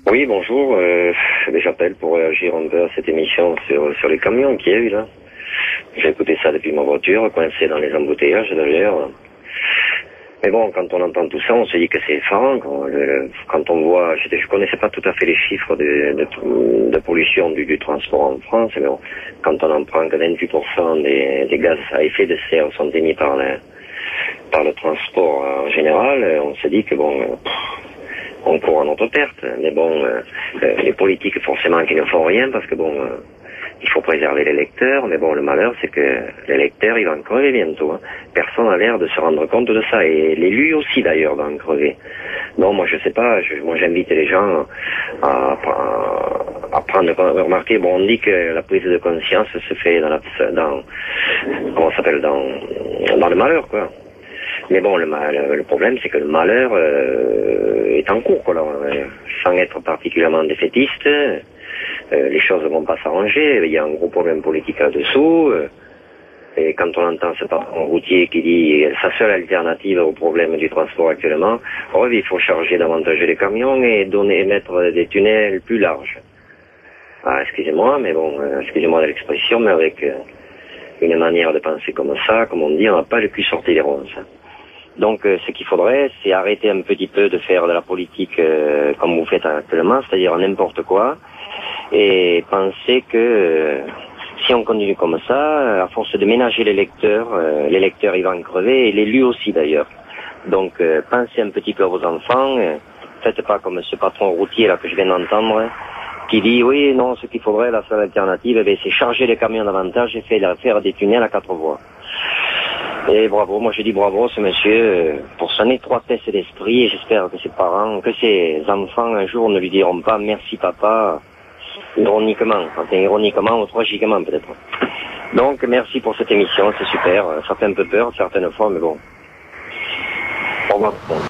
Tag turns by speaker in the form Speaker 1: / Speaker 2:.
Speaker 1: Oui, bonjour. J'appelle pour réagir un peu à cette émission sur les camions qu'il y a eu là. J'ai écouté ça depuis ma voiture, coincé dans les embouteillages d'ailleurs. Mais bon, quand on entend tout ça, on se dit que c'est effarant. Quand on voit, je connaissais pas tout à fait les chiffres de pollution du transport en France, mais bon, quand on en prend que 28% des gaz à effet de serre sont émis par le transport en général, on se dit que bon, on court à notre perte. Mais bon, les politiques forcément qui ne font rien parce que bon, il faut préserver les lecteurs, mais bon, le malheur, c'est que les lecteurs, ils vont en crever bientôt. Hein. Personne n'a l'air de se rendre compte de ça, et l'élu aussi, d'ailleurs, va en crever. Non, moi, je sais pas, moi, j'invite les gens à prendre, remarquer, bon, on dit que la prise de conscience se fait dans le malheur, quoi. Mais bon, le problème, c'est que le malheur est en cours, quoi, là, sans être particulièrement défaitiste. Les choses ne vont pas s'arranger, il y a un gros problème politique là-dessous, et quand on entend ce patron routier qui dit sa seule alternative au problème du transport actuellement, il faut charger davantage les camions et mettre des tunnels plus larges. Ah, excusez-moi, mais bon, excusez-moi de l'expression, mais avec une manière de penser comme ça, comme on dit, on n'a pas le cul sorti des ronces. Donc ce qu'il faudrait, c'est arrêter un petit peu de faire de la politique comme vous faites actuellement, c'est-à-dire n'importe quoi, et penser que si on continue comme ça, à force de ménager les lecteurs ils vont en crever, et l'élu aussi d'ailleurs. Donc pensez un petit peu à vos enfants, faites pas comme ce patron routier là que je viens d'entendre, qui dit oui, non, ce qu'il faudrait, la seule alternative, c'est charger les camions davantage et faire des tunnels à 4 voies. Et bravo, moi je dis bravo à ce monsieur pour son étroitesse d'esprit, et j'espère que ses parents, que ses enfants un jour ne lui diront pas merci papa, ironiquement ou tragiquement peut-être. Donc merci pour cette émission, c'est super, ça fait un peu peur certaines fois, mais bon. Au revoir.